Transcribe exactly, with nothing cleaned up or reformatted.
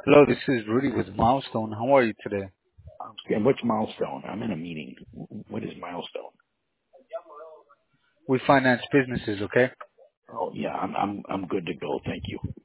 Hello, this is Rudy with Milestone. How are you today? And what's milestone? I'm in a meeting. What is milestone? We finance businesses, okay? Oh yeah, I'm I'm I'm good to go. Thank you.